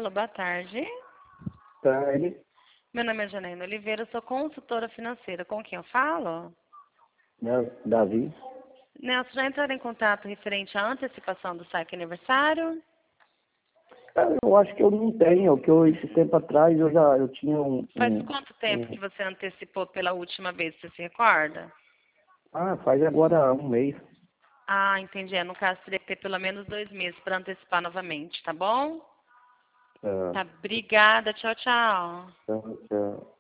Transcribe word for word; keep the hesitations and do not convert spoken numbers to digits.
Alô, boa tarde. Tarde. Meu nome é Janaína Oliveira, sou consultora financeira. Com quem eu falo? Né, Davi. Nelson, já entraram em contato referente à antecipação do saque aniversário? Cara, eu acho que eu não tenho, que eu, esse tempo atrás eu já eu tinha um, Faz um, quanto tempo que um- você antecipou pela última vez, você se recorda? Ah, faz agora um mês. Ah, entendi. É, no caso, teria que ter pelo menos dois meses para antecipar novamente, tá bom? Ah, Tá, obrigada. Tchau, tchau. então, ah,